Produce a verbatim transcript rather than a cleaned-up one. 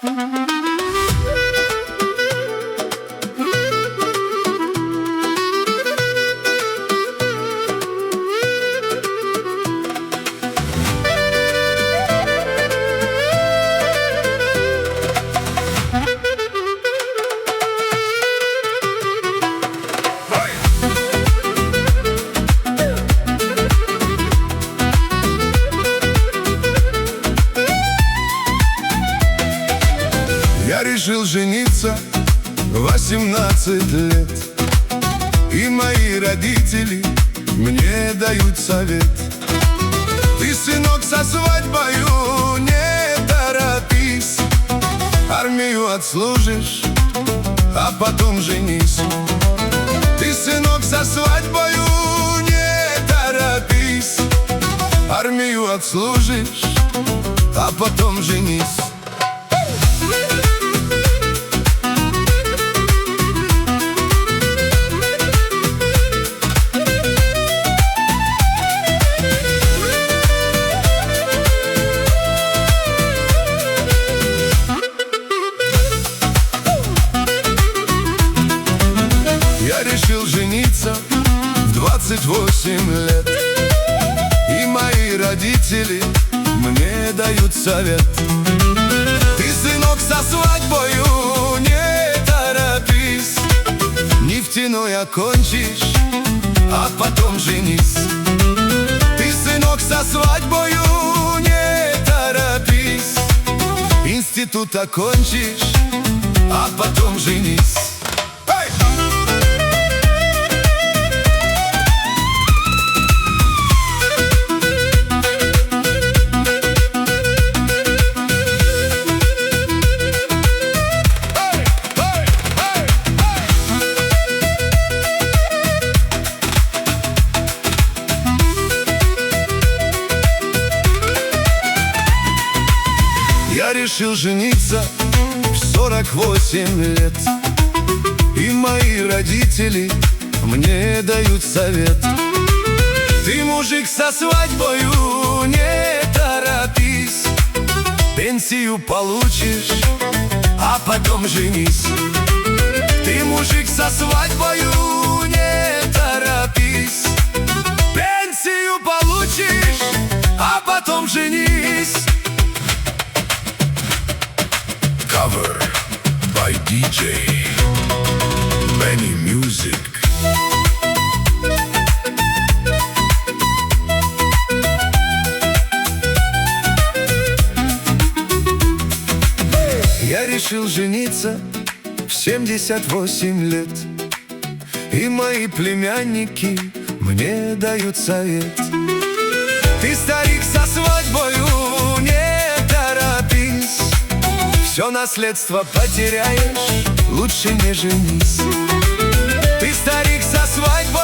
Я решил жениться в восемнадцать лет, и мои родители мне дают совет: ты, сынок, со свадьбою не торопись, армию отслужишь, а потом женись. Ты, сынок, со свадьбою не торопись, армию отслужишь, а потом женись. Я решил жениться в двадцать восемь лет, и мои родители мне дают совет: ты, сынок, со свадьбою не торопись, нефтяной окончишь, а потом женись. Ты, сынок, со свадьбою не торопись, институт окончишь, а потом женись. Я решил жениться в сорок восемь лет, и мои родители мне дают совет: ты, мужик, со свадьбою не торопись, пенсию получишь, а потом женись. Ты, мужик, со свадьбою не торопись, пенсию получишь, а потом женись. Cover by ди джей Benny Music. Я решил жениться в семьдесят восемь лет, и мои племянники мне дают совет: ты, старик, со свадьбою не торопись, все наследство потеряешь, лучше не женись. Ты, старик, со свадьбой